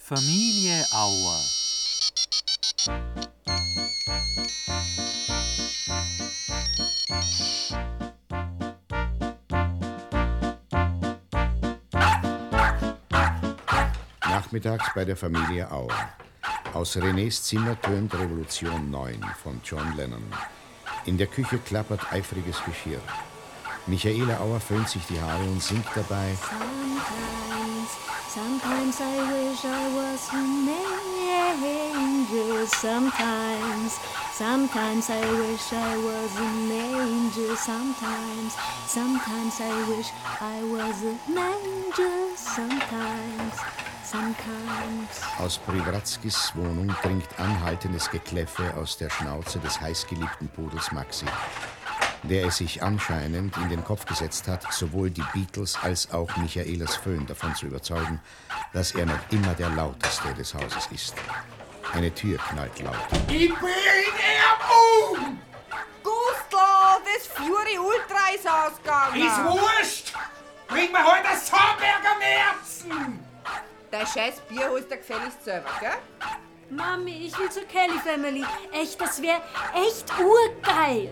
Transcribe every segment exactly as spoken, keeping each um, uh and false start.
Familie Auer. Nachmittags bei der Familie Auer. Aus Renés Zimmer tönt Revolution neun von John Lennon. In der Küche klappert eifriges Geschirr. Michaela Auer föhnt sich die Haare und singt dabei: Sometimes, sometimes I wish I was an angel. Sometimes, sometimes I wish I was an angel. Sometimes, sometimes I wish I was an angel. Sometimes, sometimes. Aus Priwratzkis Wohnung dringt anhaltendes Gekläffe aus der Schnauze des heißgeliebten Pudels Maxi, der es sich anscheinend in den Kopf gesetzt hat, sowohl die Beatles als auch Michaelas Föhn davon zu überzeugen, dass er noch immer der Lauteste des Hauses ist. Eine Tür knallt laut. Ich bring ihn um! Gustl, das Fury Ultra ist ausgegangen. Ist wurscht! Bring mir heute das Sauberger Märzen! Dein scheiß Bier holst du gefälligst selber, gell? Mami, ich will zur Kelly Family. Echt, das wäre echt urgeil.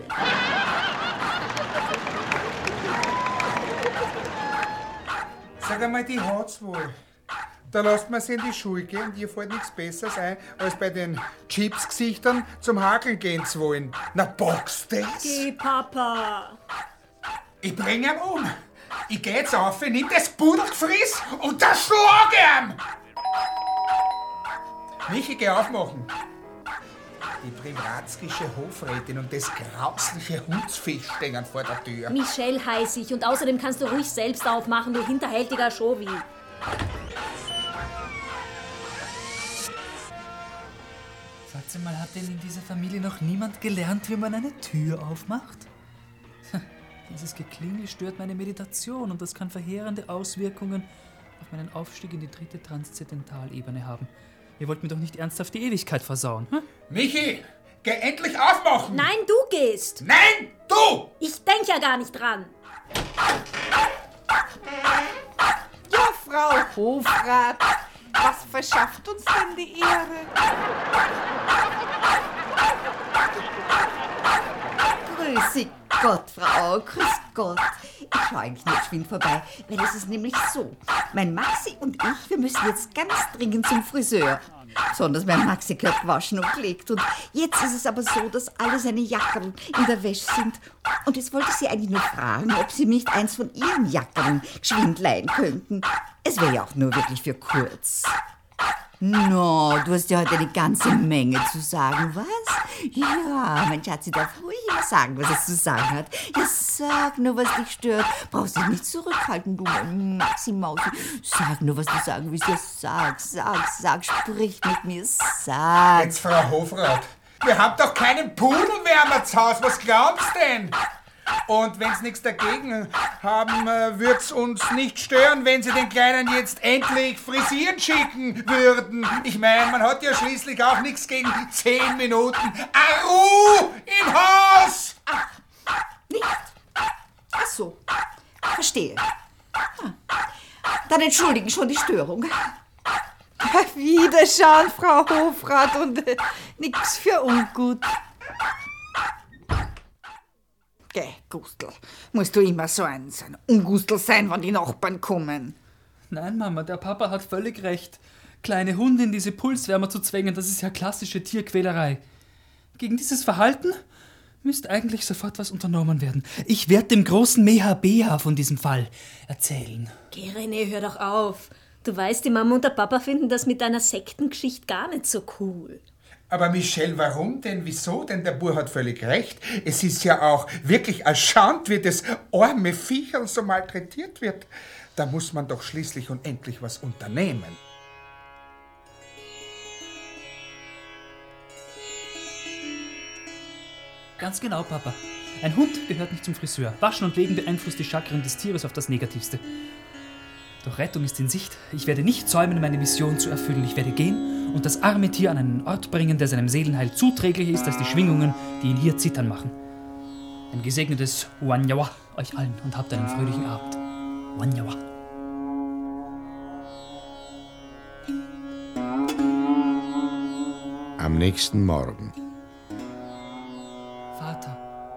Sag einmal, die hat's wohl. Da lasst man sie in die Schule gehen und ihr fällt nichts Besseres ein, als bei den Chips-Gesichtern zum Hakeln gehen zu wollen. Na, box das! Geh, Papa. Ich bring ihn um. Ich geh jetzt auf, ich nimm das Pudelgefriss und da schlag ihn! Michi, geh aufmachen. Die priwatzkische Hofrätin und das grausliche Hundsfisch stehen vor der Tür. Michelle heiß ich und außerdem kannst du ruhig selbst aufmachen, du hinterhältiger Schowi. Sagt mal, hat denn in dieser Familie noch niemand gelernt, wie man eine Tür aufmacht? Dieses Geklingel stört meine Meditation und das kann verheerende Auswirkungen auf meinen Aufstieg in die dritte Transzendentalebene haben. Ihr wollt mir doch nicht ernsthaft die Ewigkeit versauen, hm? Michi, geh endlich aufmachen! Nein, du gehst! Nein, du! Ich denk ja gar nicht dran! Ja, Frau Hofrat, was verschafft uns denn die Ehre? Grüß Gott, Frau, grüß Gott. Ich schaue eigentlich nur geschwind vorbei, weil es ist nämlich so. Mein Maxi und ich, wir müssen jetzt ganz dringend zum Friseur. Besonders mein Maxi gehört gewaschen und gelegt. Und jetzt ist es aber so, dass alle seine Jackerl in der Wäsche sind. Und jetzt wollte ich Sie eigentlich nur fragen, ob Sie mir nicht eins von Ihren Jackerln geschwind leihen könnten. Es wäre ja auch nur wirklich für kurz. No, du hast ja heute eine ganze Menge zu sagen, was? Ja, mein Schatzi darf ruhig immer sagen, was es zu sagen hat. Ja, sag nur, was dich stört. Brauchst dich nicht zurückhalten, du mein Maxi-Mausi. Sag nur, was du sagen willst. Ja, sag, sag, sag, sprich mit mir, sag. Jetzt, Frau Hofrat, wir haben doch keinen Pudelwärmer zu Hause. Was glaubst denn? Und wenn Sie nichts dagegen haben, würde es uns nicht stören, wenn Sie den Kleinen jetzt endlich frisieren schicken würden. Ich meine, man hat ja schließlich auch nichts gegen zehn Minuten Aru im Haus. Ach, nicht? Ach so, verstehe. Hm. Dann entschuldigen schon die Störung. Wiederschauen, Frau Hofrat, und äh, nix für ungut. Geh, Gustl, musst du immer so ein, so ein Ungustl sein, wenn die Nachbarn kommen? Nein, Mama, der Papa hat völlig recht. Kleine Hunde in diese Pulswärmer zu zwängen, das ist ja klassische Tierquälerei. Gegen dieses Verhalten müsste eigentlich sofort was unternommen werden. Ich werde dem großen Meha Beha von diesem Fall erzählen. Geh, René, hör doch auf. Du weißt, die Mama und der Papa finden das mit deiner Sektengeschichte gar nicht so cool. Aber Michelle, warum denn? Wieso? Denn der Bub hat völlig recht. Es ist ja auch wirklich erschaunt, wie das arme Viecherl so malträtiert wird. Da muss man doch schließlich und endlich was unternehmen. Ganz genau, Papa. Ein Hund gehört nicht zum Friseur. Waschen und Legen beeinflusst die Chakren des Tieres auf das Negativste. Doch Rettung ist in Sicht. Ich werde nicht säumen, meine Mission zu erfüllen. Ich werde gehen und das arme Tier an einen Ort bringen, der seinem Seelenheil zuträglicher ist als die Schwingungen, die ihn hier zittern machen. Ein gesegnetes Wanyawa euch allen und habt einen fröhlichen Abend. Wanyawa. nächsten Morgen. Vater.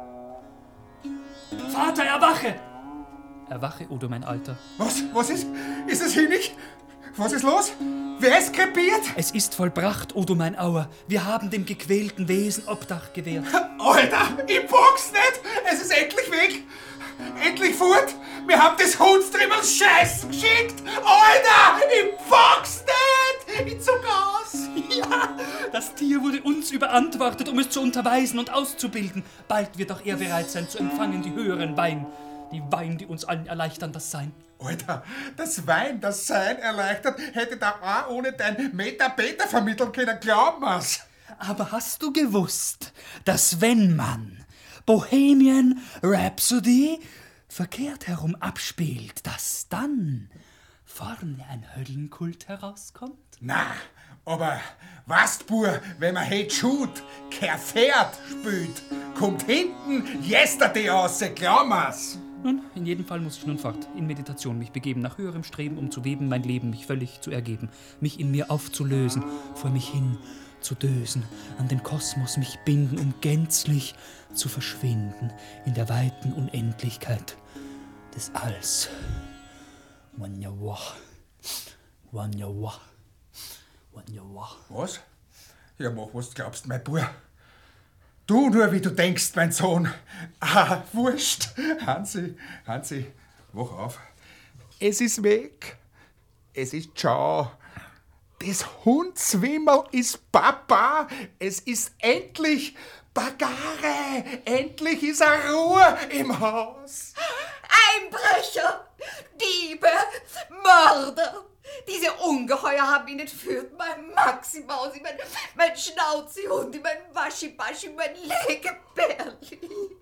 Vater, erwache! Erwache, Odo, mein Alter. Was? Was ist? Ist es hinig? Was ist los? Wer ist krepiert? Es ist vollbracht, Odo, mein Auer. Wir haben dem gequälten Wesen Obdach gewährt. Alter, ich pack's nicht! Es ist endlich weg! Endlich fort! Wir haben das Hundstrimmels Scheiß geschickt! Alter, ich pack's nicht! Ich zuck aus! Ja, das Tier wurde uns überantwortet, um es zu unterweisen und auszubilden. Bald wird auch er bereit sein, zu empfangen die höheren Wein. Die Wein, die uns allen erleichtern, das Sein. Alter, das Wein, das Sein erleichtert, hätte da auch ohne dein Meta-Beta vermitteln können, glaub mir's. Aber hast du gewusst, dass wenn man Bohemian Rhapsody verkehrt herum abspielt, dass dann vorne ein Höllenkult herauskommt? Na, aber weißt Bur, wenn man Hey Jude, kein Pferd spielt, kommt hinten Yesterday raus, glaub mir's. Nun, in jedem Fall muss ich nun fort, in Meditation mich begeben, nach höherem Streben, um zu weben, mein Leben mich völlig zu ergeben, mich in mir aufzulösen, vor mich hin zu dösen, an den Kosmos mich binden, um gänzlich zu verschwinden in der weiten Unendlichkeit des Alls. Wanyawa, wanyawa, wanyawa. Was? Ja, mach, was du glaubst, mein Bub. Du nur, wie du denkst, mein Sohn. Ah, wurscht. Hansi, Hansi, wach auf. Es ist weg. Es ist ciao. Das Hundswimmel ist Papa. Es ist endlich Bagare. Endlich ist eine Ruhe im Haus. Einbrecher, Diebe, Mörder. Diese Ungeheuer haben ihn entführt. Mein Maxi-Mausi, mein, mein Schnauzi-Hundi, mein Waschi-Baschi, mein Legeperli.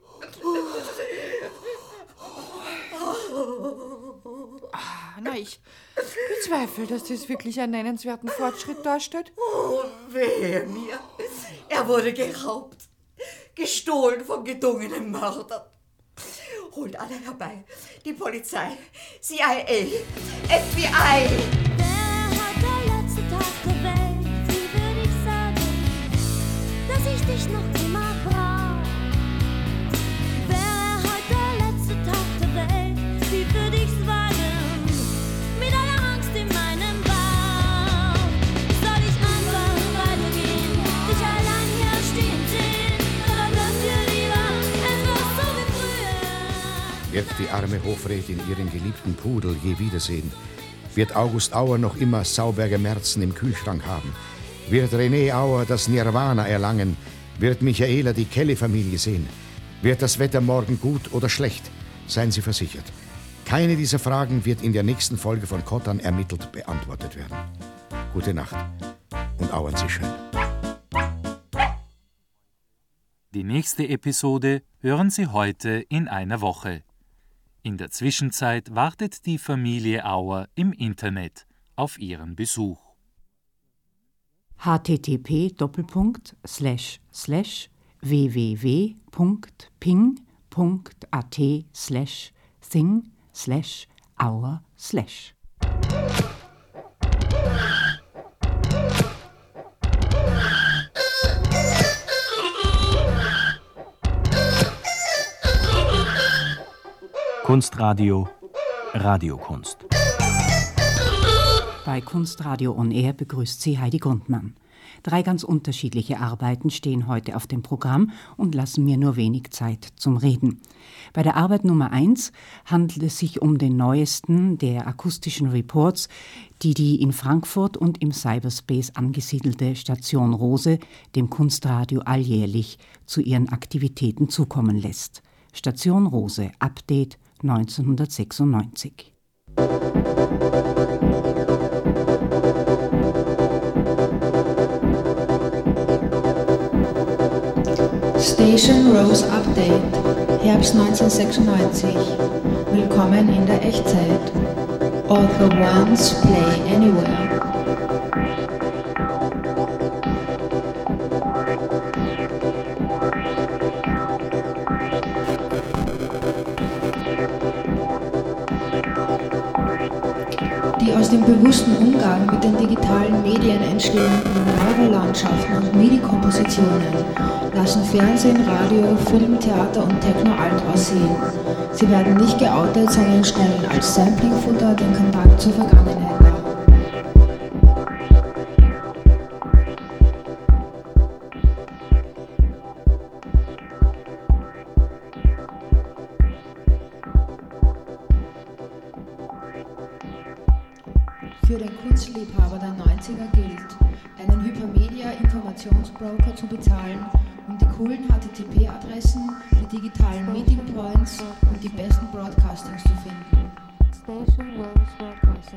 Ah, na, ich bezweifle, dass das wirklich einen nennenswerten Fortschritt darstellt. Oh, wehe mir. Er wurde geraubt, gestohlen von gedungenen Mördern. Holt alle herbei. Die Polizei, C I A, F B I. Wer hat der letzte Tag der Welt? Wie würde ich sagen, dass ich dich noch immer brauch? Wer hat der letzte Tag der Welt? Wie würde ich's wagen? Mit aller Angst in meinem Bauch. Soll ich einfach weitergehen? Dich allein hier stehen sehen? Oder bleibt dir lieber etwas so wie früher? Wird die arme Hofrätin ihren geliebten Pudel je wiedersehen? Wird August Auer noch immer Sauberger Märzen im Kühlschrank haben? Wird René Auer das Nirvana erlangen? Wird Michaela die Kelly-Familie sehen? Wird das Wetter morgen gut oder schlecht? Seien Sie versichert. Keine dieser Fragen wird in der nächsten Folge von Kottern ermittelt beantwortet werden. Gute Nacht und auern Sie schön. Die nächste Episode hören Sie heute in einer Woche. In der Zwischenzeit wartet die Familie Auer im Internet auf Ihren Besuch. h t t p Doppelpunkt slash slash w w w Punkt ping Punkt a t slash thing slash Auer slash. Kunstradio Radiokunst. Bei Kunstradio On Air begrüßt sie Heidi Grundmann. Drei ganz unterschiedliche Arbeiten stehen heute auf dem Programm und lassen mir nur wenig Zeit zum Reden. Bei der Arbeit Nummer eins handelt es sich um den neuesten der akustischen Reports, die die in Frankfurt und im Cyberspace angesiedelte Station Rose dem Kunstradio alljährlich zu ihren Aktivitäten zukommen lässt. Station Rose, Update neunzehnhundertsechsundneunzig. Station Rose Update, Herbst neunzehnhundertsechsundneunzig. Willkommen in der Echtzeit. All the ones play anywhere. Die aus dem bewussten Umgang mit den digitalen Medien entstehenden Neurolandschaften und MIDI-Kompositionen lassen Fernsehen, Radio, Film, Theater und Techno alt aussehen. Sie werden nicht geoutet, sondern stellen als Sampling-Futter den Kontakt zur Vergangenheit dar. Für den Kunstliebhaber der neunziger gilt, einen Hypermedia-Informationsbroker zu bezahlen, um die coolen H T T P-Adressen, die digitalen Meeting-Points und die besten Broadcastings zu finden. Station Rose Broadcasting.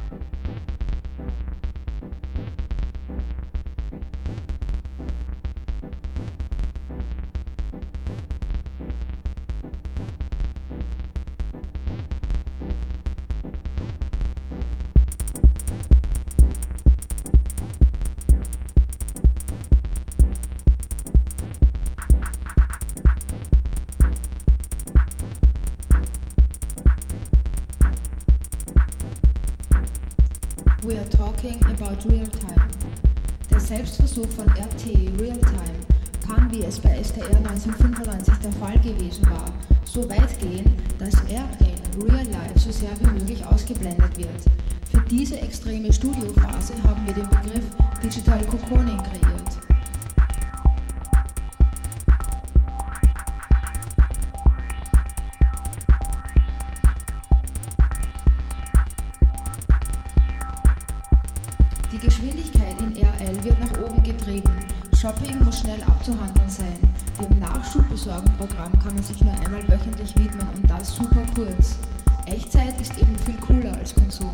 We are talking about real-time. Der Selbstversuch von R T, Real-Time, kann, wie es bei S D R neunzehnhundertfünfundneunzig der Fall gewesen war, so weit gehen, dass R in Real Life so sehr wie möglich ausgeblendet wird. Für diese extreme Studiophase haben wir den Begriff Digital Cocooning kreiert. Die Geschwindigkeit in R L wird nach oben getrieben. Shopping muss schnell abzuhandeln sein. Dem Nachschubbesorgen-Programm kann man sich nur einmal wöchentlich widmen und das super kurz. Echtzeit ist eben viel cooler als Konsum.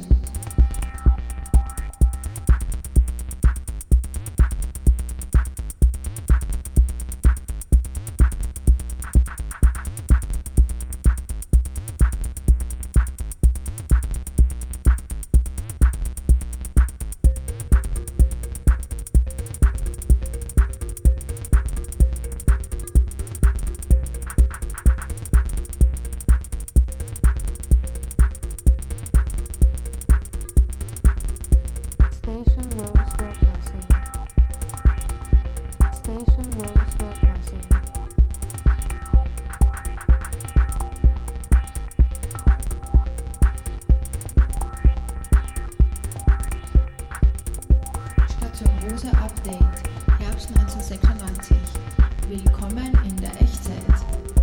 Station Rose Broadcasting. Station Rose Broadcasting. Station Rose Update, Herbst neunzehnhundertsechsundneunzig. Willkommen in der Echtzeit.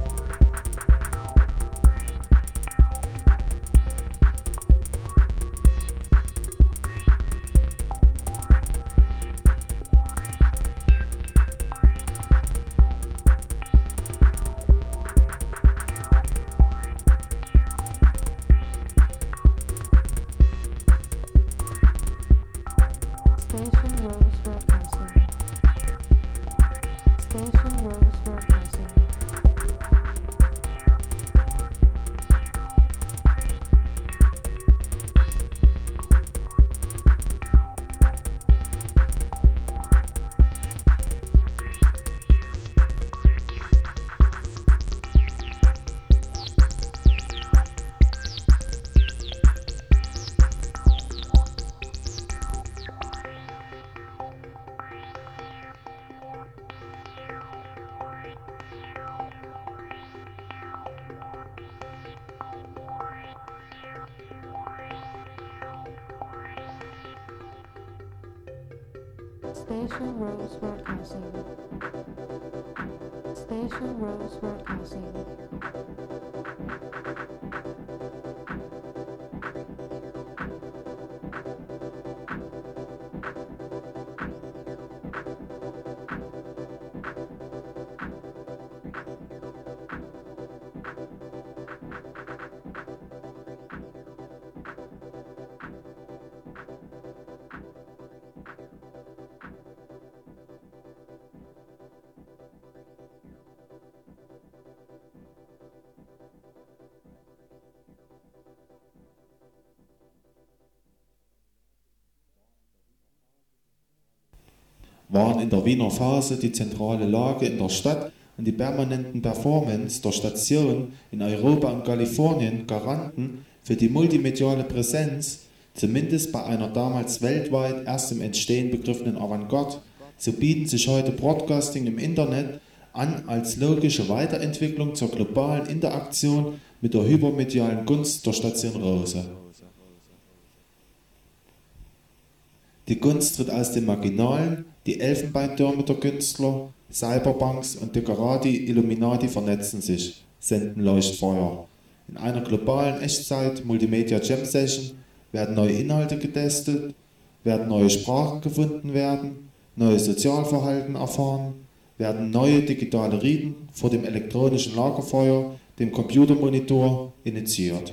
Station Rose Broadcasting. Station Rose Broadcasting. Station Rose Broadcasting. Station Rose Broadcasting. Waren in der Wiener Phase die zentrale Lage in der Stadt und die permanenten Performance der Station in Europa und Kalifornien Garanten für die multimediale Präsenz zumindest bei einer damals weltweit erst im Entstehen begriffenen Avantgarde, so bieten sich heute Broadcasting im Internet an als logische Weiterentwicklung zur globalen Interaktion mit der hypermedialen Gunst der Station Rose. Die Gunst tritt aus dem Marginalen, die Elfenbeintürme der Künstler, Cyberpunks und Decorati Illuminati vernetzen sich, senden Leuchtfeuer. In einer globalen Echtzeit-Multimedia-Jam-Session werden neue Inhalte getestet, werden neue Sprachen gefunden werden, neue Sozialverhalten erfahren, werden neue digitale Riten vor dem elektronischen Lagerfeuer, dem Computermonitor, initiiert.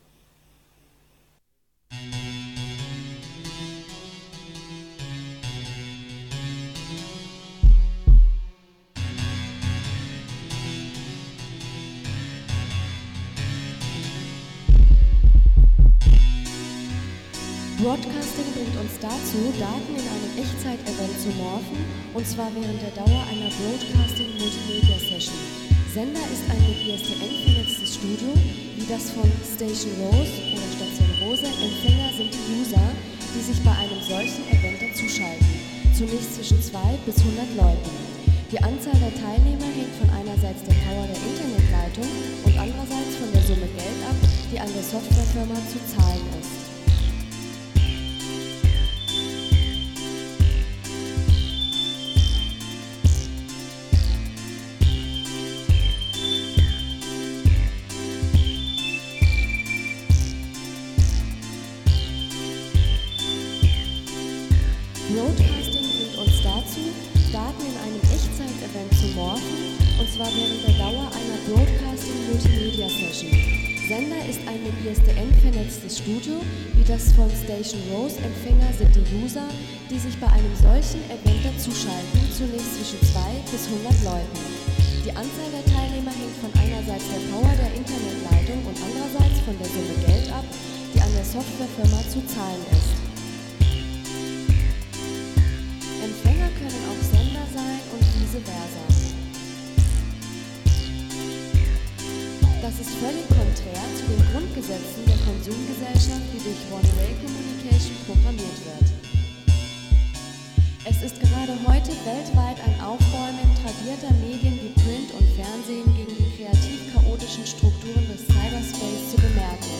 Broadcasting bringt uns dazu, Daten in einem Echtzeit-Event zu morphen, und zwar während der Dauer einer Broadcasting-Multimedia-Session. Sender ist ein mit I S D N vernetztes Studio, wie das von Station Rose oder Station Rose. Empfänger sind die User, die sich bei einem solchen Event dazuschalten, zunächst zwischen zwei bis hundert Leuten. Die Anzahl der Teilnehmer hängt von einerseits der Power der Internetleitung und andererseits von der Summe Geld ab, die an der Softwarefirma zu zahlen ist. Broadcasting bringt uns dazu, Daten in einem Echtzeit-Event zu morphen, und zwar während der Dauer einer Broadcasting-Multimedia-Session. Sender ist ein mit I S D N vernetztes Studio, wie das von Station Rose. Empfänger sind die User, die sich bei einem solchen Event dazuschalten, zunächst zwischen zwei bis hundert Leuten. Die Anzahl der Teilnehmer hängt von einerseits der Power der Internetleitung und andererseits von der Summe Geld ab, die an der Softwarefirma zu zahlen ist. Empfänger können auch Sender sein und vice versa. Das ist völlig konträr zu den Grundgesetzen der Konsumgesellschaft, die durch One-Way Communication programmiert wird. Es ist gerade heute weltweit ein Aufbäumen tradierter Medien wie Print und Fernsehen gegen die kreativ-chaotischen Strukturen des Cyberspace zu bemerken.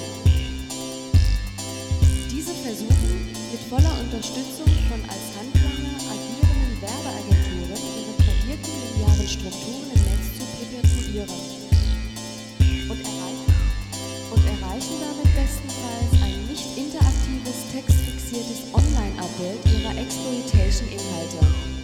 Diese versuchen, mit voller Unterstützung von als Handlanger agierenden Werbeagenturen ihre tradierten linearen Strukturen im Netz zu perpetuieren und erreichen, und erreichen damit bestenfalls ein nicht interaktives, textfixiertes Online-Abbild ihrer Exploitation-Inhalte.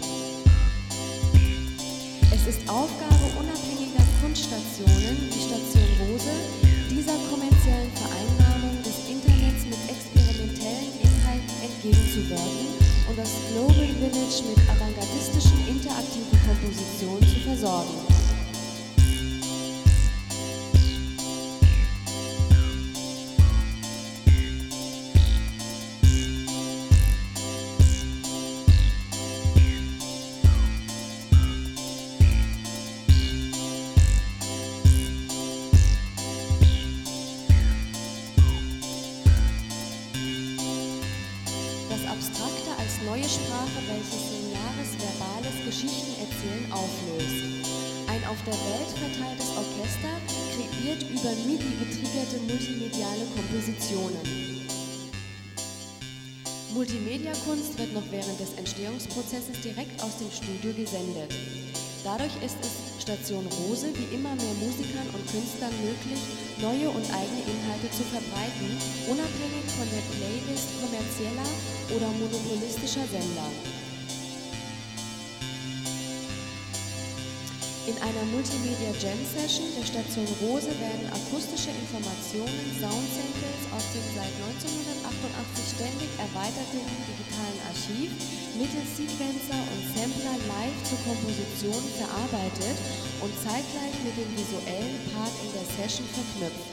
Es ist Aufgabe unabhängiger Kunststationen wie Station Rose, dieser kommerziellen Vereinnahmung des Internets mit experimentellen Inhalten entgegenzuwirken und das Global Village mit avantgardistischen interaktiven Kompositionen zu versorgen. Neue Sprache, welches lineares, verbales Geschichtenerzählen auflöst. Ein auf der Welt verteiltes Orchester kreiert über MIDI getriggerte multimediale Kompositionen. Multimedia-Kunst wird noch während des Entstehungsprozesses direkt aus dem Studio gesendet. Dadurch ist es Station Rose wie immer mehr Musikern und Künstlern möglich, neue und eigene Inhalte zu verbreiten, unabhängig von der Playlist kommerzieller oder monopolistischer Sender. In einer Multimedia-Jam-Session der Station Rose werden akustische Informationen, Soundsamples aus dem seit neunzehnhundertachtundachtzig ständig erweiterten digitalen Archiv mittels Sequencer und Sampler live zur Komposition verarbeitet und zeitgleich mit dem visuellen Part in der Session verknüpft.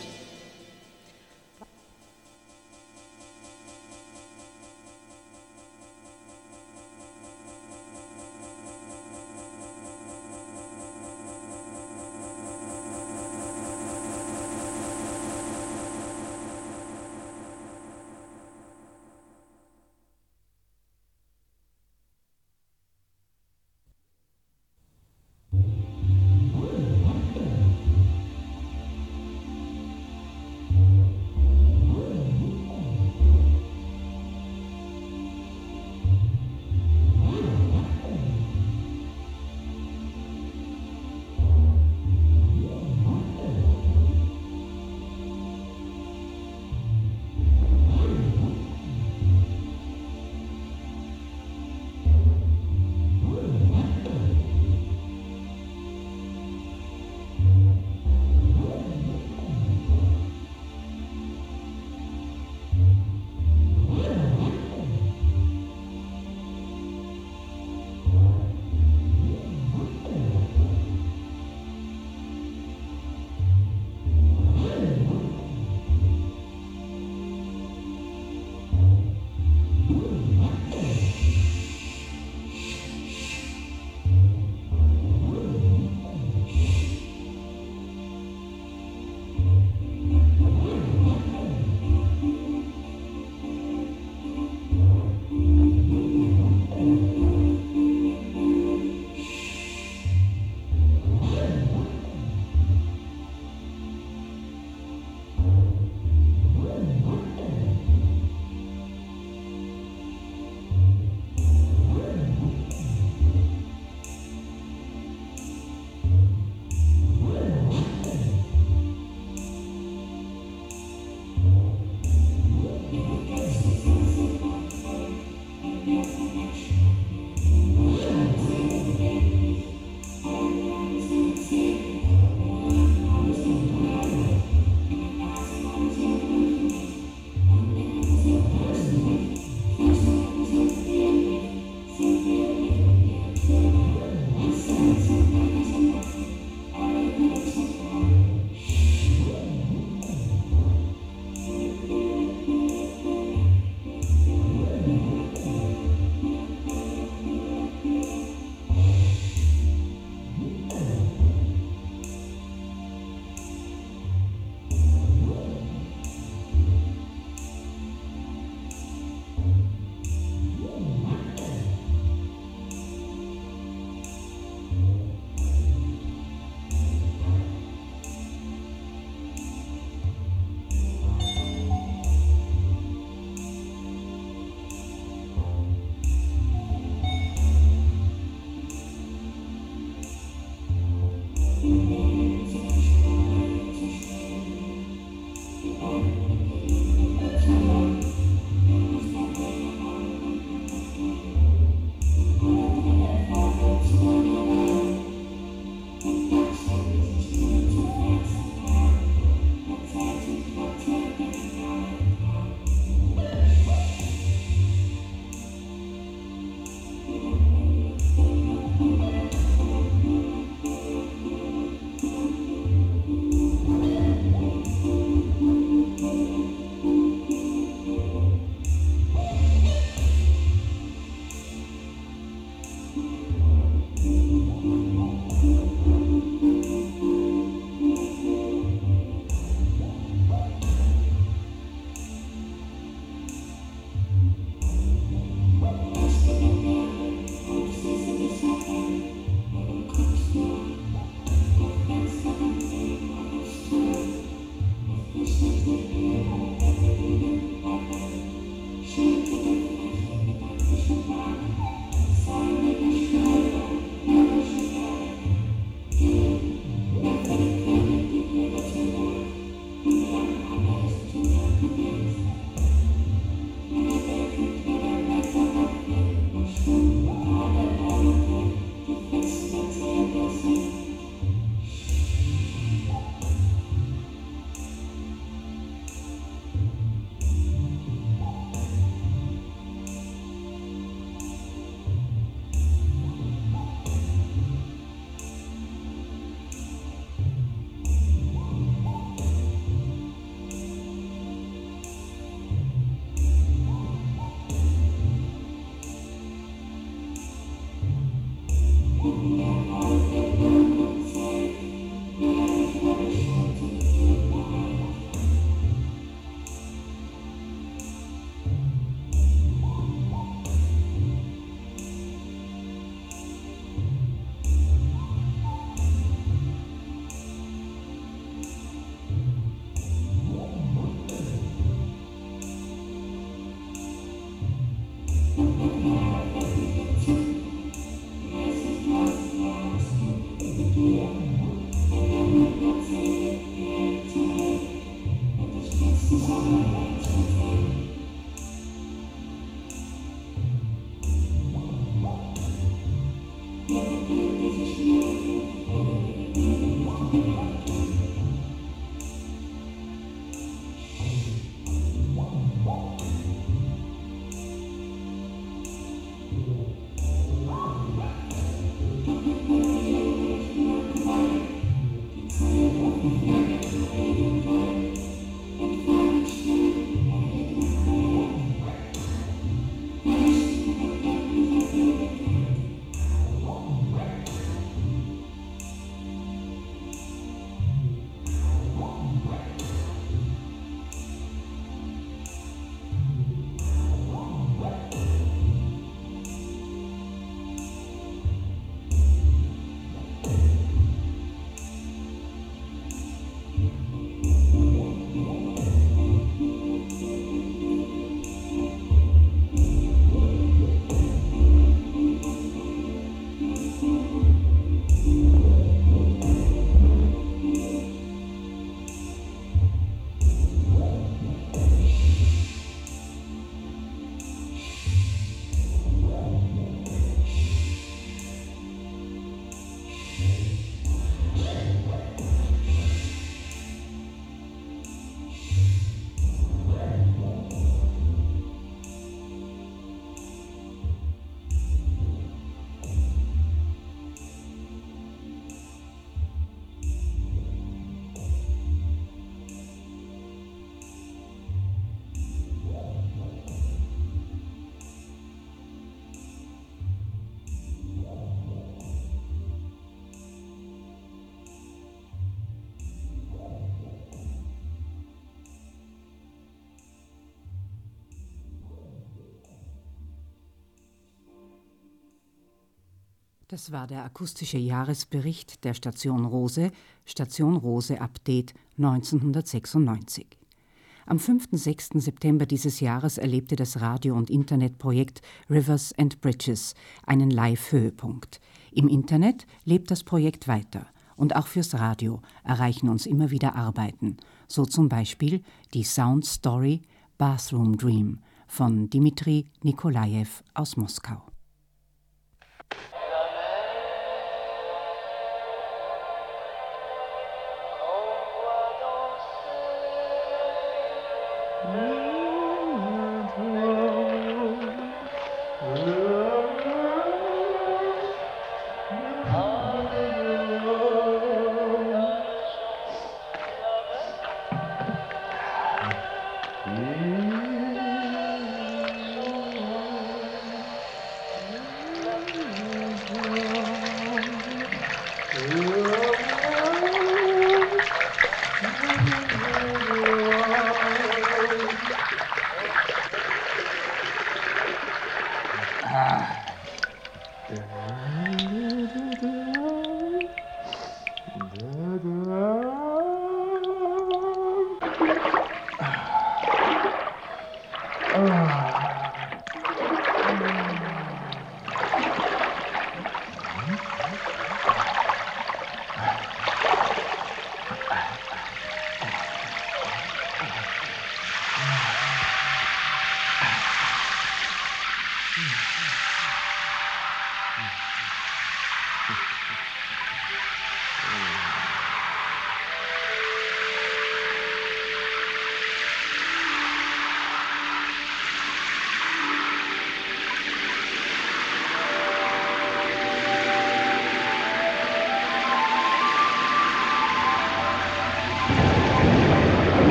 Das war der akustische Jahresbericht der Station Rose, Station Rose Update neunzehnhundertsechsundneunzig. Am fünften und sechsten September dieses Jahres erlebte das Radio- und Internetprojekt Rivers and Bridges einen Live-Höhepunkt. Im Internet lebt das Projekt weiter und auch fürs Radio erreichen uns immer wieder Arbeiten, so zum Beispiel die Sound Story Bathroom Dream von Dmitri Nikolajew aus Moskau.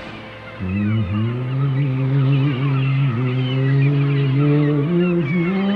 Mm-hmm.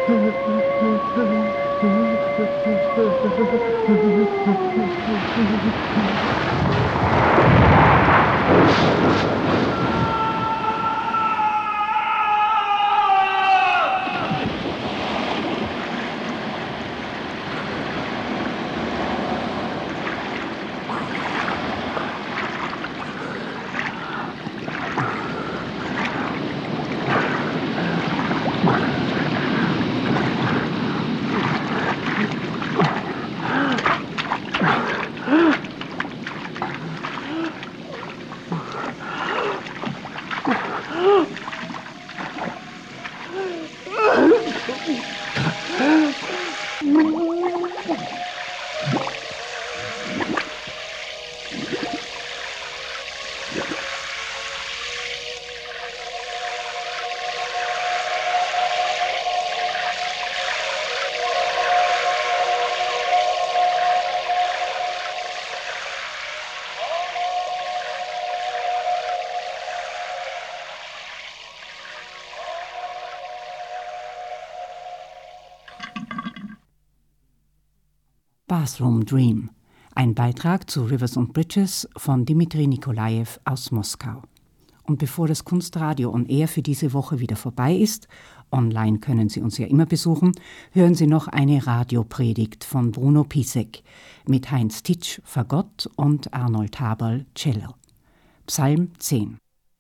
Bathroom Dream, ein Beitrag zu Rivers and Bridges von Dmitri Nikolajew aus Moskau. Und bevor das Kunstradio on Air für diese Woche wieder vorbei ist, online können Sie uns ja immer besuchen, hören Sie noch eine Radiopredigt von Bruno Pisek mit Heinz Titsch Fagott und Arnold Haberl Cello. Psalm zehn.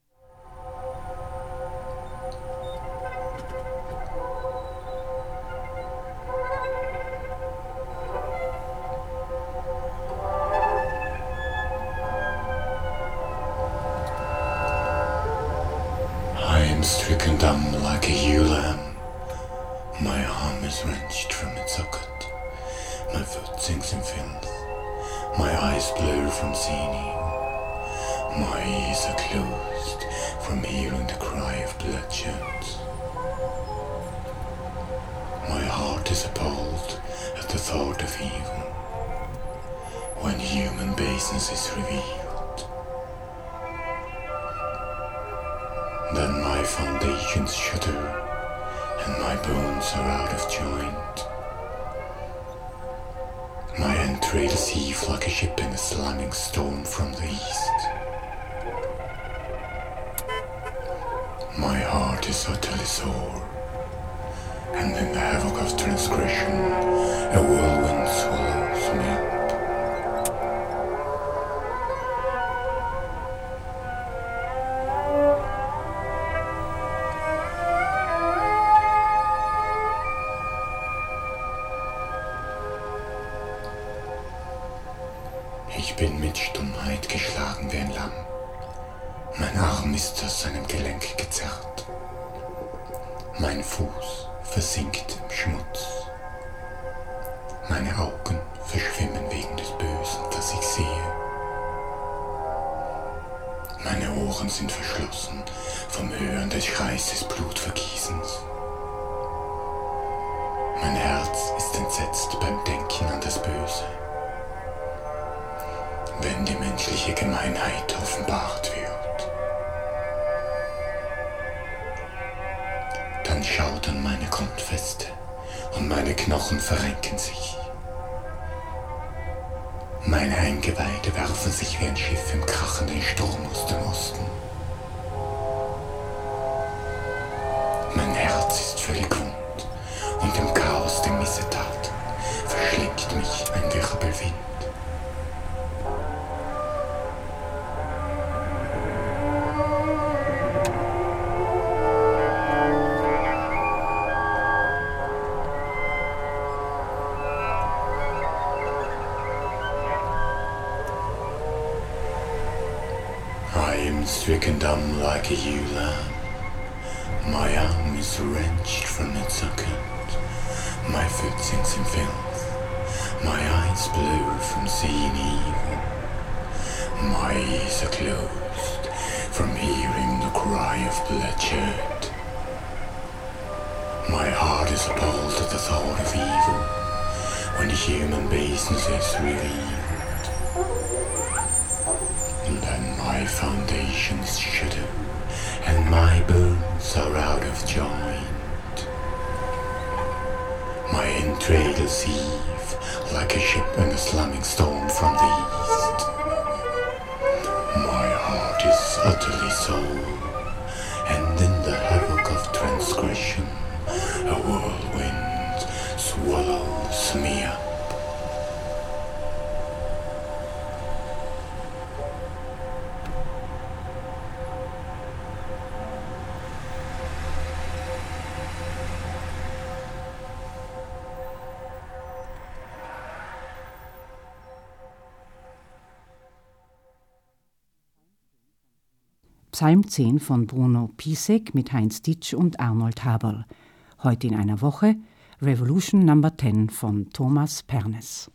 Stricken dumb like a ewe lamb, my arm is wrenched from its socket, my foot sinks in filth, my eyes blur from seeing evil, my ears are closed from hearing the cry of bloodshed. My heart is appalled at the thought of evil, when human baseness is revealed. Then my foundations shudder, and my bones are out of joint. My entrails heave like a ship in a slamming storm from the east. My heart is utterly sore, and in the havoc of transgression, a whirlwind swallows me up. Ich bin mit Stummheit geschlagen wie ein Lamm. Mein Arm ist aus seinem Gelenk gezerrt. Mein Fuß versinkt im Schmutz. Meine Augen verschwimmen wegen des Bösen, das ich sehe. Meine Ohren sind verschlossen vom Hören des Schreis des Blutvergießens. Mein Herz ist entsetzt beim Denken an das Böse. Wenn die menschliche Gemeinheit offenbart wird, dann schaudern meine Grundfeste und meine Knochen verrenken sich. Meine Eingeweide werfen sich wie ein Schiff im krachenden Sturm aus dem Osten. Mein Herz ist völlig wund und im Chaos der Missetaten verschlingt mich ein Wirbelwind. Stricken dumb like a ewe lamb, my arm is wrenched from its socket, my foot sinks in filth, my eyes blur from seeing evil, my ears are closed from hearing the cry of bloodshed. My heart is appalled at the thought of evil, when human baseness is revealed. And then my foundations shudder, and my bones are out of joint. My entrails heave like a ship in a slamming storm from the east. My heart is utterly sold, and in the havoc of transgression, a whirlwind swallows me up. Psalm zehn von Bruno Pisek mit Heinz Ditsch und Arnold Haberl. Heute in einer Woche Revolution Number zehn von Thomas Pernes.